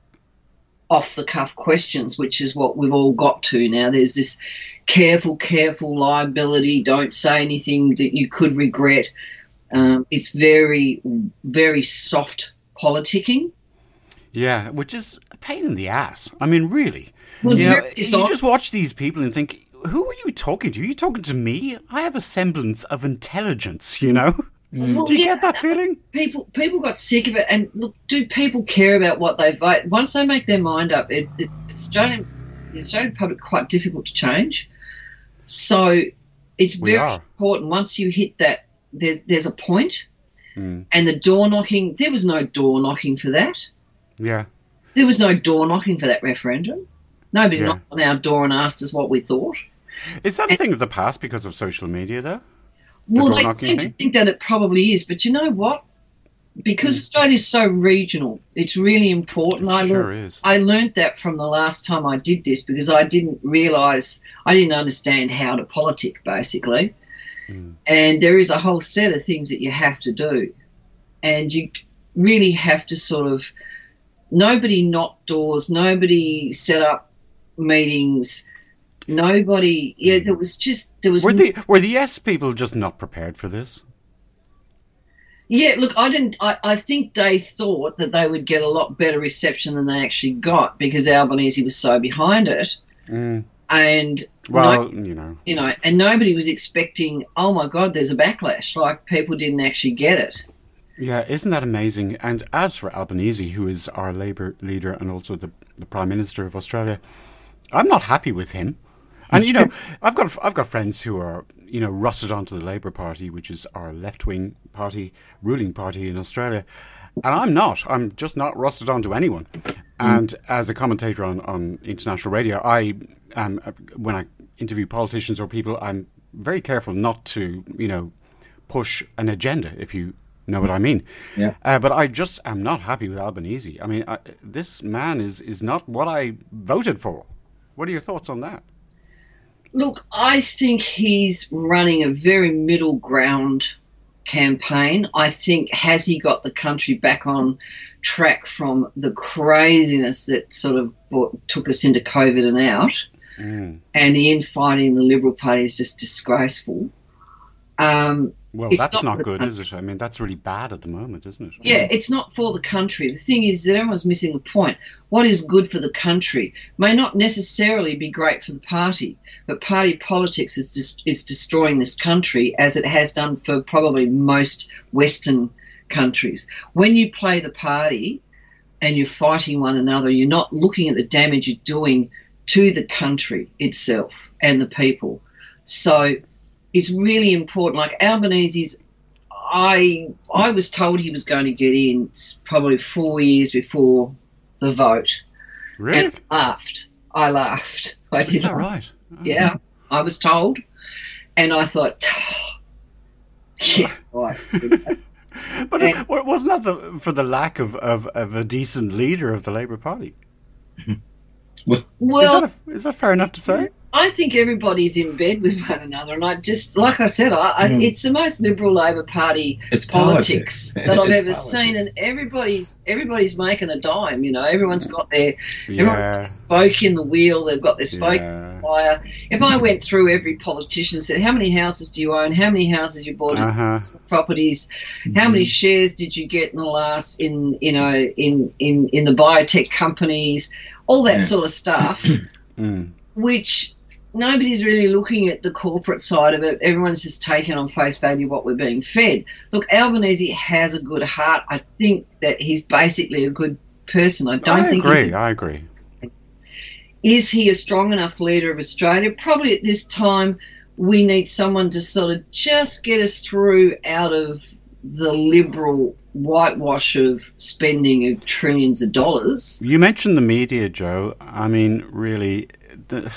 off the cuff questions, which is what we've all got to now. There's this careful, careful liability. Don't say anything that you could regret. Um, it's very, very soft politicking. Yeah, which is a pain in the ass. I mean, really. Well, it's You, know, very you dishonest. just watch these people and think, who are you talking to? Are you talking to me? I have a semblance of intelligence, you know? Well, Do you yeah, get that feeling? people people got sick of it. And look, do people care about what they vote? Once they make their mind up, it, it, Australian, the Australian public are quite difficult to change. So it's We very are. important. Once you hit that, there's there's a point, Mm. and the door knocking. There was no door knocking for that. Yeah. There was no door knocking for that referendum. Nobody Yeah. knocked on our door and asked us what we thought. Is that a thing of the past because of social media, though? Well, door they knocking seem to thing? think that it probably is, but you know what? Because Australia is so regional, it's really important. I It sure learned, is. I learned that from the last time I did this, because I didn't realise, I didn't understand how to politic, basically. Mm. And there is a whole set of things that you have to do. And you really have to sort of, nobody knocked doors, nobody set up meetings, nobody, yeah, there was just, there was Were the were the yes people just not prepared for this? Yeah, look, I didn't. I, I think they thought that they would get a lot better reception than they actually got, because Albanese was so behind it, Mm. and Well, no, you know. you know, and nobody was expecting. Oh my God, there's a backlash. Like, people didn't actually get it. Yeah, isn't that amazing? And as for Albanese, who is our Labour leader and also the, the Prime Minister of Australia, I'm not happy with him. And you know, I've got I've got friends who are you know rusted onto the Labour Party, which is our left wing party, ruling party in Australia, and I'm not. I'm just not rusted onto anyone. And as a commentator on, on international radio, I um when I interview politicians or people, I'm very careful not to you know push an agenda, if you know what I mean. Yeah. Uh, but I just am not happy with Albanese. I mean, I, this man is is not what I voted for. What are your thoughts on that? Look, I think he's running a very middle ground campaign. I think, has he got the country back on track from the craziness that sort of brought, took us into COVID and out, Mm. and the infighting in the Liberal Party is just disgraceful. Um, Well, It's that's not not the good, country. is it? I mean, that's really bad at the moment, isn't it? yeah, it's not for the country. The thing is that everyone's missing the point. What is good for the country may not necessarily be great for the party, but party politics is dis- is destroying this country, as it has done for probably most Western countries. When you play the party and you're fighting one another, you're not looking at the damage you're doing to the country itself and the people. So it's really important. Like Albanese's, I I was told he was going to get in probably four years before the vote, Really? and I laughed. I laughed. I Is did. that right? Oh. Yeah, I was told, and I thought, yeah, right. But And- it, wasn't that the, for the lack of, of, of a decent leader of the Labour Party? Well, Is that, a, is that fair enough to say? I think everybody's in bed with one another, and I just, like I said, I, I, Mm. it's the most Liberal Labor Party It's politics, politics. that I've It's ever seen, and politics. everybody's everybody's making a dime. You know, everyone's got their everyone's got Yeah. their spoke in the wheel. They've got their spoke Yeah. Empire. If I went through every politician and said, how many houses do you own? How many houses you bought as Uh-huh. properties? How many shares did you get in the last, in, you know, in, in, in the biotech companies? All that Yeah. sort of stuff, Mm. which nobody's really looking at the corporate side of it. Everyone's just taking on face value what we're being fed. Look, Albanese has a good heart. I think that he's basically a good person. I don't I think agree. he's... I agree. Is he a strong enough leader of Australia? Probably at this time we need someone to sort of just get us through out of the liberal whitewash of spending of trillions of dollars. You mentioned the media, Joe. I mean, really, the,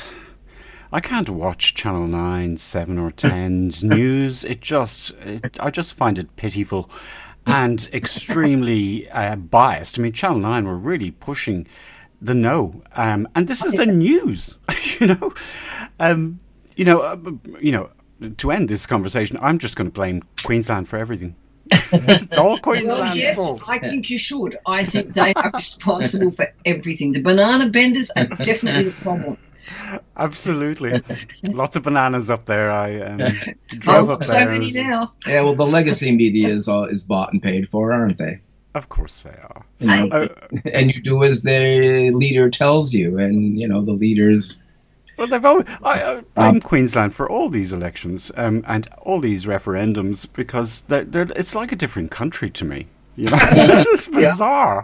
I can't watch Channel nine, seven or ten's news. It just, it, I just find it pitiful and extremely uh, biased. I mean, Channel nine were really pushing the no, um, and this is the news, you know. Um, you know, uh, you know. To end this conversation, I'm just going to blame Queensland for everything. It's all Well, Queensland's yes, fault. I think you should. I think they are responsible for everything. The banana benders are definitely the problem. Absolutely. Lots of bananas up there. I um, drove Oh, up so there. many It was- now. Yeah, well, the legacy media is all is bought and paid for, aren't they? Of course they are. You know, Uh, and you do as the leader tells you, and you know the leaders. well, they've always, I, I blame Queensland for all these elections um, and all these referendums because they're, they're, it's like a different country to me. You know, it's just bizarre.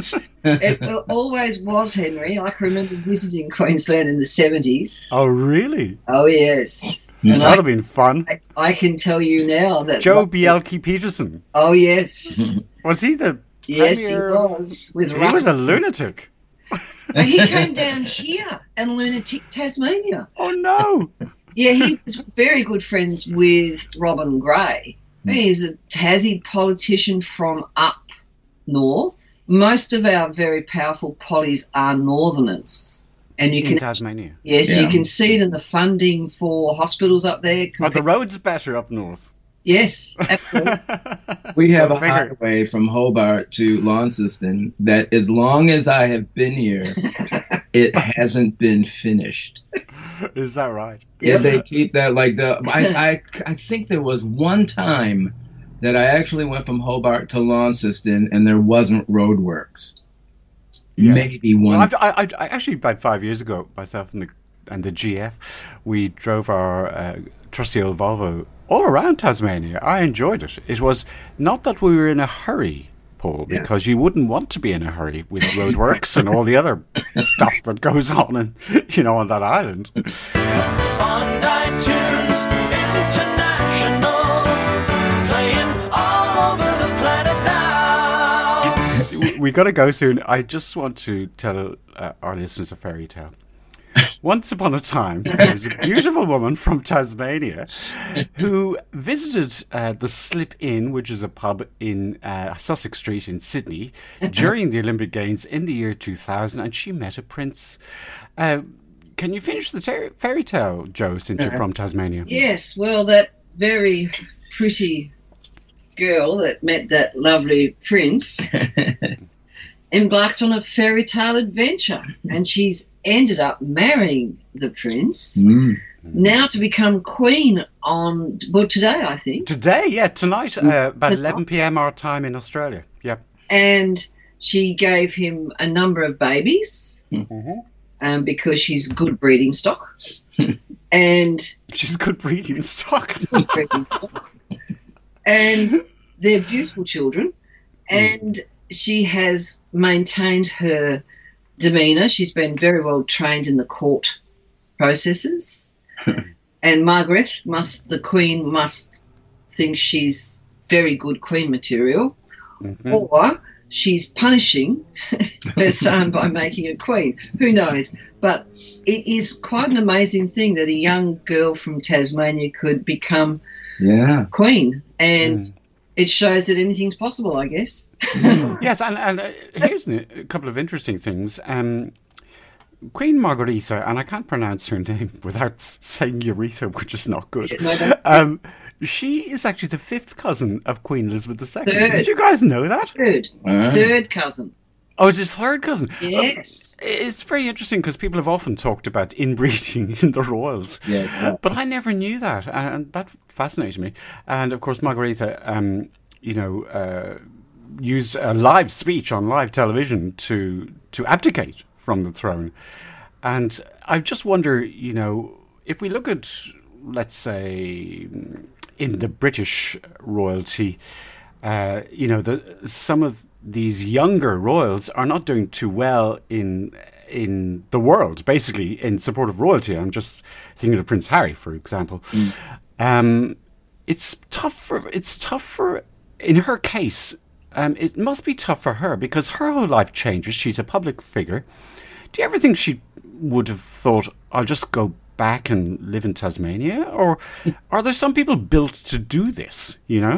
It always was, Henry. I can remember visiting Queensland in the seventies. Oh, really? Oh, yes. Mm. And That would I, have been fun. I, I can tell you now that... Joe Bielke Peterson. Oh, yes. Was he the Yes, he premier of- was. With He was a Russell. lunatic. And he came down here and lunatic Tasmania. Oh, no. Yeah, he was very good friends with Robin Gray. He's a Tassie politician from up north. Most of our very powerful pollies are northerners. And you In can, Tasmania. yes, Yeah. you can see it in the funding for hospitals up there. Are the roads better up north? Yes, absolutely. We have Go a figure. highway from Hobart to Launceston that, as long as I have been here, it hasn't been finished. Is that right? Yeah, they keep that like the. I, I I think there was one time that I actually went from Hobart to Launceston and there wasn't roadworks. Yeah. Maybe one. Well, I've, I, I, I actually about five years ago, myself and the and the G F, we drove our uh, trusty old Volvo all around Tasmania. I enjoyed it. It was not that we were in a hurry, Paul, Yeah. because you wouldn't want to be in a hurry with roadworks and all the other stuff that goes on, in, you know, on that island. Bondi Tunes International, playing all over the planet now. we, we got to go soon. I just want to tell uh, our listeners a fairy tale. Once upon a time, there was a beautiful woman from Tasmania who visited uh, the Slip Inn, which is a pub in uh, Sussex Street in Sydney, during the Olympic Games in the year two thousand, and she met a prince. Uh, can you finish the ter- fairy tale, Joe, since you're from Tasmania? Yes, well, that very pretty girl that met that lovely prince embarked on a fairy tale adventure, and she's ended up marrying the prince, Mm. now to become queen on, well, today, I think. Today, yeah, tonight, uh, about Tonight. eleven p.m. our time in Australia. Yep. And she gave him a number of babies Mhm. um, because she's good breeding stock. and She's good breeding stock. good breeding stock. And they're beautiful children. And she has maintained her demeanour. She's been very well trained in the court processes. And Margaret must, the Queen must think she's very good Queen material, Mhm. or she's punishing her son by making her Queen. Who knows? But it is quite an amazing thing that a young girl from Tasmania could become Yeah. Queen. And Mm. it shows that anything's possible, I guess. Yes, and, and uh, here's a couple of interesting things. Um, Queen Margaretha, and I can't pronounce her name without s- saying Urethra, which is not good. Yeah, no, that's- Um, she is actually the fifth cousin of Queen Elizabeth the Second. Third. Did you guys know that? Third, Ah. third cousin. Oh, it's his third cousin. Yes. It's very interesting because people have often talked about inbreeding in the royals, Yeah. but I never knew that, and that fascinated me. And of course, Margarita, um, you know, uh, used a live speech on live television to to abdicate from the throne. And I just wonder, you know, if we look at, let's say, in the British royalty, uh, you know, the, some of these younger royals are not doing too well in in the world, basically, in support of royalty. I'm just thinking of Prince Harry, for example. Mm. Um, it's tough for, it's tough for, in her case, um, it must be tough for her because her whole life changes. She's a public figure. Do you ever think she would have thought, I'll just go back and live in Tasmania? Or are there some people built to do this, you know?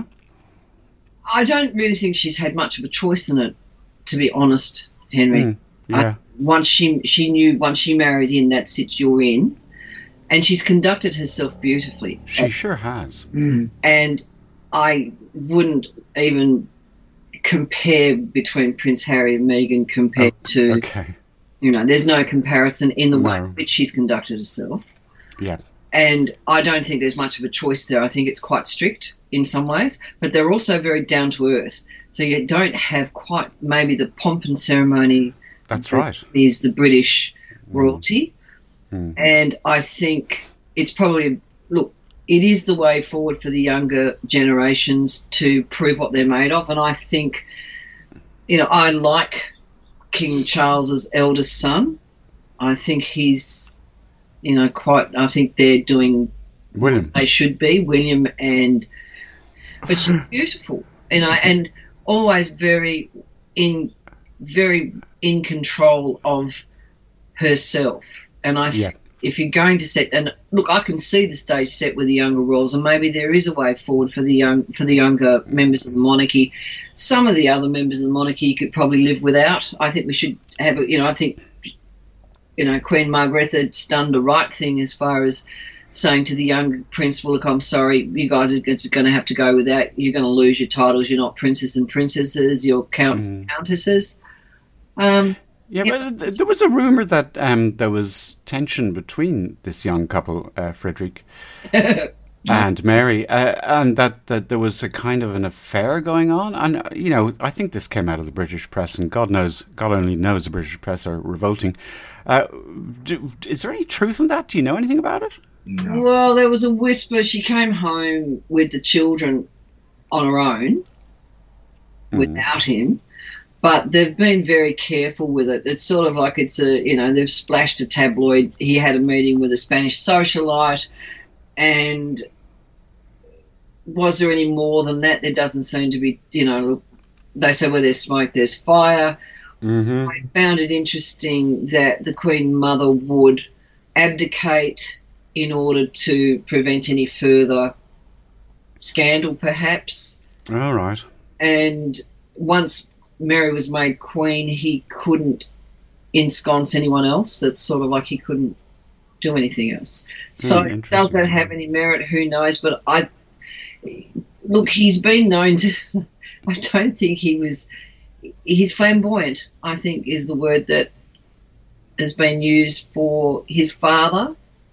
I don't really think she's had much of a choice in it, to be honest, Henry. Mm, yeah. I, once she she knew, once she married in, that's it, you're in. And she's conducted herself beautifully. She and, sure has. Mm. And I wouldn't even compare between Prince Harry and Meghan compared oh, to, okay. you know, there's no comparison in the no. way in which she's conducted herself. Yeah. And I don't think there's much of a choice there. I think it's quite strict in some ways, but they're also very down to earth. So you don't have quite maybe the pomp and ceremony. That's that right. Is the British royalty. Mm. And I think it's probably, look, it is the way forward for the younger generations to prove what they're made of. And I think, you know, I like King Charles's eldest son. I think he's, you know, quite, I think they're doing William. What they should be, William, and, but she's beautiful, you know, and always very in, very in control of herself. And I, yeah. if you're going to set, and look, I can see the stage set with the younger royals, and maybe there is a way forward for the young, for the younger members of the monarchy. Some of the other members of the monarchy could probably live without. I think we should have, a, you know, I think, you know, Queen Margaretha's done the right thing as far as saying to the young prince, well, look, I'm sorry, you guys are going to have to go without. You're going to lose your titles. You're not princes and princesses. You're counts and countesses. Um, yeah, yeah, but there was a rumour that um, there was tension between this young couple, uh, Frederick and Mary, uh, and that, that there was a kind of an affair going on. And, uh, you know, I think this came out of the British press, and God knows, God only knows the British press are revolting. Uh, do, is there any truth in that? Do you know anything about it? No. Well, there was a whisper. She came home with the children on her own mm. without him, but they've been very careful with it. It's sort of like it's a, you know, they've splashed a tabloid. He had a meeting with a Spanish socialite, and was there any more than that? There doesn't seem to be, you know, they say where there's smoke, there's fire. Mm-hmm. I found it interesting that the Queen Mother would abdicate in order to prevent any further scandal, perhaps. All right. And once Mary was made Queen, he couldn't ensconce anyone else. That's sort of like he couldn't do anything else. So mm, does that have any merit? Who knows? But I look, he's been known to. I don't think he was. He's flamboyant, I think, is the word that has been used for his father,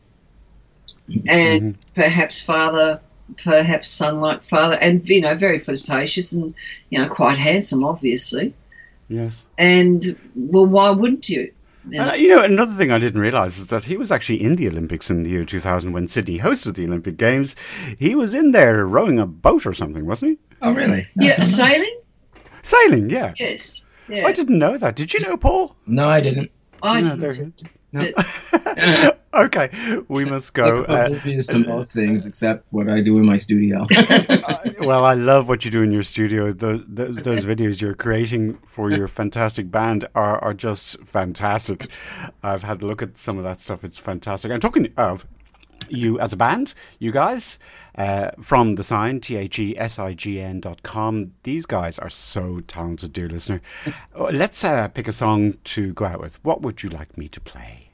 and mm-hmm. perhaps father, perhaps son-like father, and you know, very flirtatious and you know, quite handsome, obviously. Yes. And well, why wouldn't you? You know, uh, you know, another thing I didn't realise is that he was actually in the Olympics in the year two thousand when Sydney hosted the Olympic Games. He was in there rowing a boat or something, wasn't he? Oh, really? yeah, sailing. Sailing, yeah. Yes. Yeah. I didn't know that. Did you know, Paul? No, I didn't. I No, didn't. there- No. Okay, we must go. I'm Uh, oblivious to most things except what I do in my studio. uh, well, I love what you do in your studio. Those, those, those videos you're creating for your fantastic band are, are just fantastic. I've had a look at some of that stuff. It's fantastic. And talking of you as a band, you guys, uh, from The Sign, T H E S I G N dot com. These guys are so talented, dear listener. Let's uh, pick a song to go out with. What would you like me to play?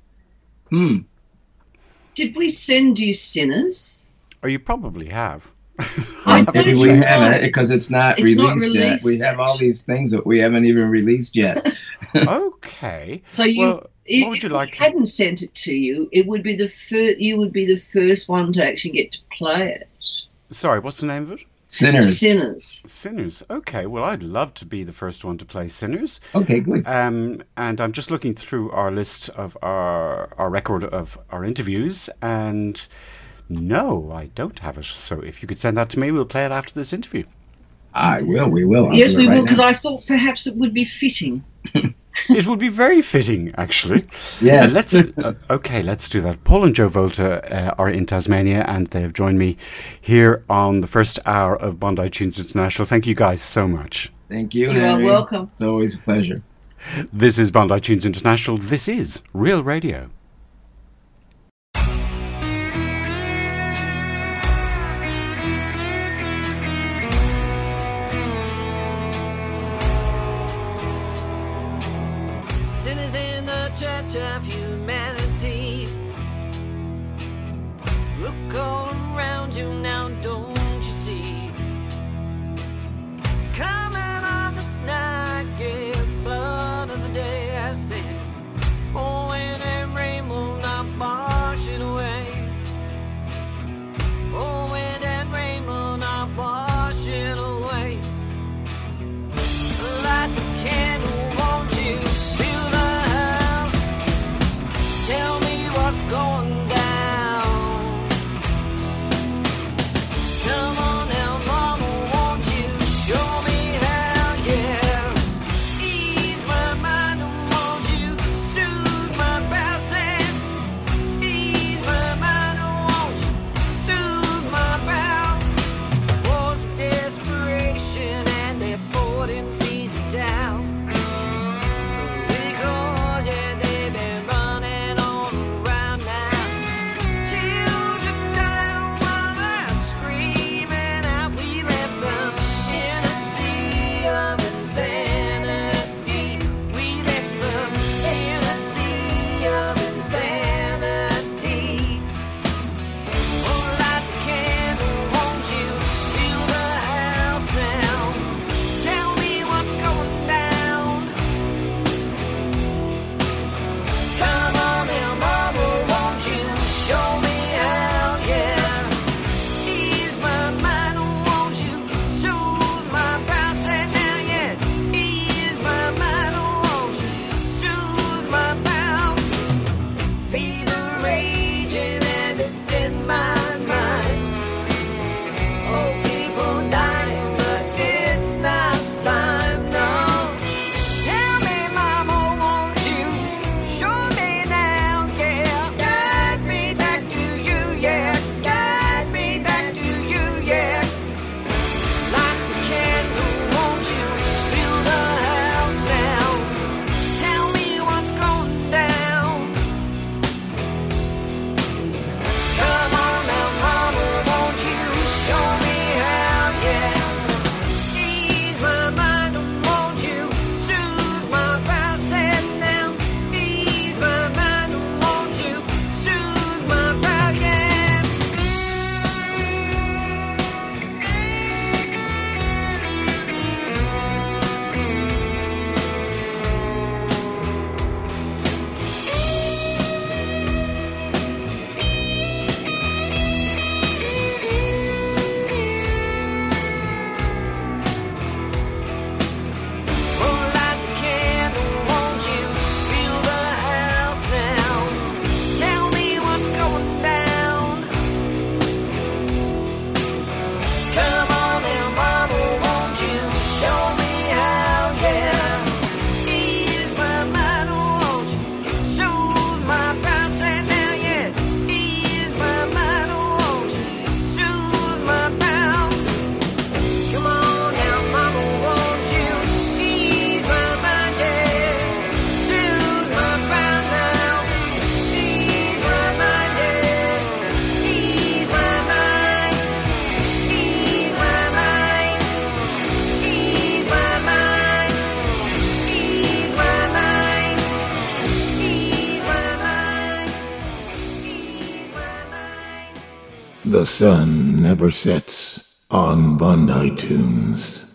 Hmm. Did we send you Sinners? Oh, you probably have. I Maybe don't we know. haven't because it's not It's not released yet. We released. have all these things that we haven't even released yet. Okay. So you, Well, if what would you we like? hadn't sent it to you, it would be the first. You would be the first one to actually get to play it. Sorry, what's the name of it? Sinners. Sinners. Sinners. Okay, well, I'd love to be the first one to play Sinners. Okay, good. Um, and I'm just looking through our list of our our record of our interviews, and no, I don't have it. So if you could send that to me, we'll play it after this interview. I will. We will. I'll Yes, do it we right will, because now. I thought perhaps it would be fitting. It would be very fitting, actually. Yes. Uh, let's uh, okay, let's do that. Paul and Joe Volta uh, are in Tasmania, and they have joined me here on the first hour of Bondi Tunes International. Thank you guys so much. Thank you, You are Henry. welcome. It's always a pleasure. This is Bondi Tunes International. This is Real Radio. Sinners in the church of humanity. Look all around you now, don't you see? Coming on the night, yeah, blood of the day, I say. Oh, wind and rain will not wash it away. Oh, wind and rain will not wash it away. Light the candle, won't you? Fill the house. Tell me what's going down. Come on now, mama, won't you show me how? Yeah. Ease my mind, won't you? Soothe my passing. Ease my mind, won't you? Soothe my bow. Wars of desperation and they're boarding season down. Because, yeah, they've been running all around now. Children dying while they're screaming out. We left them in a sea of insanity. We left them in a sea of insanity. Oh, light the candle, won't you? Fill the house now. Tell me what's going down. Come on now, mama, won't you show me how? Yeah. Ease my mind, won't you? Soothe my passing now, yeah. Ease my mind, won't you? Soothe my bow. Fever raging and it's in my mind. Oh, people dying, but it's not time, no. Tell me, mama, won't you show me now, yeah. Guide me back to you, yeah. Guide me back to you, yeah. Light the candle, won't you? Fill the house now. Tell me what's going down. Come on now, mama, won't you show me how, yeah. Ease my mind, won't you? Soothe my passing now. Ease my mind, won't you? Soothe my brow, yeah. Oh, light the candle, won't you? Fill the house now. Tell me what's going down. Come on now, mama, won't you show me how? Yeah. Ease my mind, won't you? Soothe my passing now, yeah. Ease my mind, won't you? Soothe my bow. Come on now, mama, won't you? Ease my mind, yeah. Soothe my bow now. Ease my mind, yeah. Ease my mind. Ease my mind. Ease my mind. Ease my mind. Ease my mind. Ease my mind. The sun never sets on Bondi Tunes.